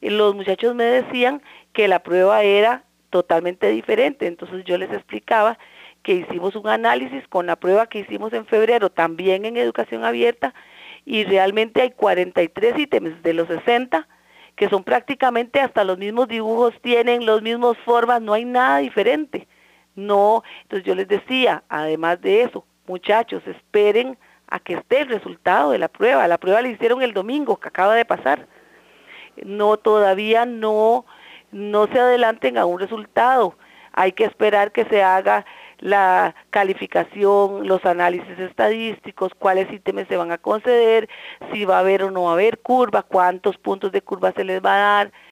los muchachos me decían que la prueba era totalmente diferente. Entonces yo les explicaba que hicimos un análisis con la prueba que hicimos en febrero, también en educación abierta, y realmente hay 43 ítems de los 60 que son prácticamente hasta los mismos dibujos, tienen los mismos formas, no hay nada diferente. No, entonces yo les decía, además de eso, muchachos, esperen a que esté el resultado de la prueba. La prueba la hicieron el domingo que acaba de pasar. No, todavía no se adelanten a un resultado. Hay que esperar que se haga la calificación, los análisis estadísticos, cuáles ítems se van a conceder, si va a haber o no va a haber curva, cuántos puntos de curva se les va a dar.